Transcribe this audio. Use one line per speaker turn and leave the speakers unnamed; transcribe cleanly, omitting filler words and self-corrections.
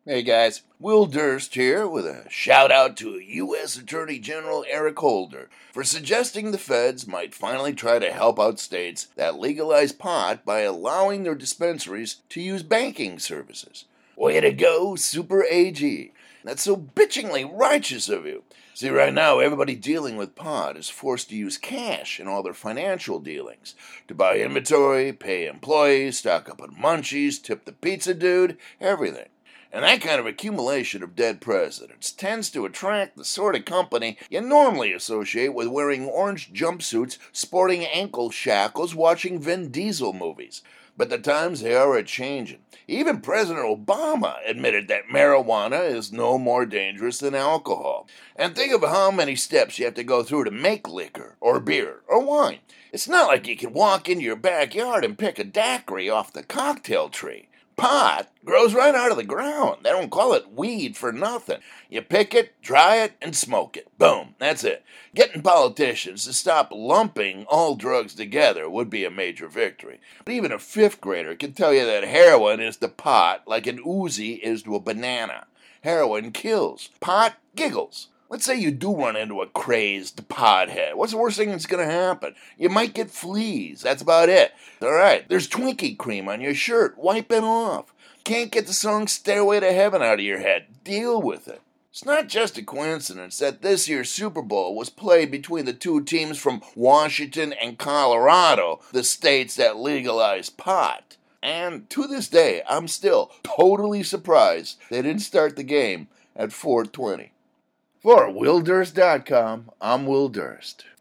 Hey guys, Will Durst here with a shout out to U.S. Attorney General Eric Holder for suggesting the feds might finally try to help out states that legalize pot by allowing their dispensaries to use banking services. Way to go, Super AG. That's so bitchingly righteous of you. See, right now, everybody dealing with pot is forced to use cash in all their financial dealings to buy inventory, pay employees, stock up on munchies, tip the pizza dude, everything. And that kind of accumulation of dead presidents tends to attract the sort of company you normally associate with wearing orange jumpsuits, sporting ankle shackles, watching Vin Diesel movies. But the times, they are a-changin'. Even President Obama admitted that marijuana is no more dangerous than alcohol. And think of how many steps you have to go through to make liquor, or beer, or wine. It's not like you can walk into your backyard and pick a daiquiri off the cocktail tree. Pot grows right out of the ground. They don't call it weed for nothing. You pick it, dry it, and smoke it. Boom, that's it. Getting politicians to stop lumping all drugs together would be a major victory. But even a fifth grader can tell you that heroin is to pot like an Uzi is to a banana. Heroin kills. Pot giggles. Let's say you do run into a crazed pothead. What's the worst thing that's going to happen? You might get fleas. That's about it. All right, there's Twinkie cream on your shirt. Wipe it off. Can't get the song Stairway to Heaven out of your head. Deal with it. It's not just a coincidence that this year's Super Bowl was played between the two teams from Washington and Colorado, the states that legalize pot. And to this day, I'm still totally surprised they didn't start the game at 4:20. For WillDurst.com, I'm Will Durst.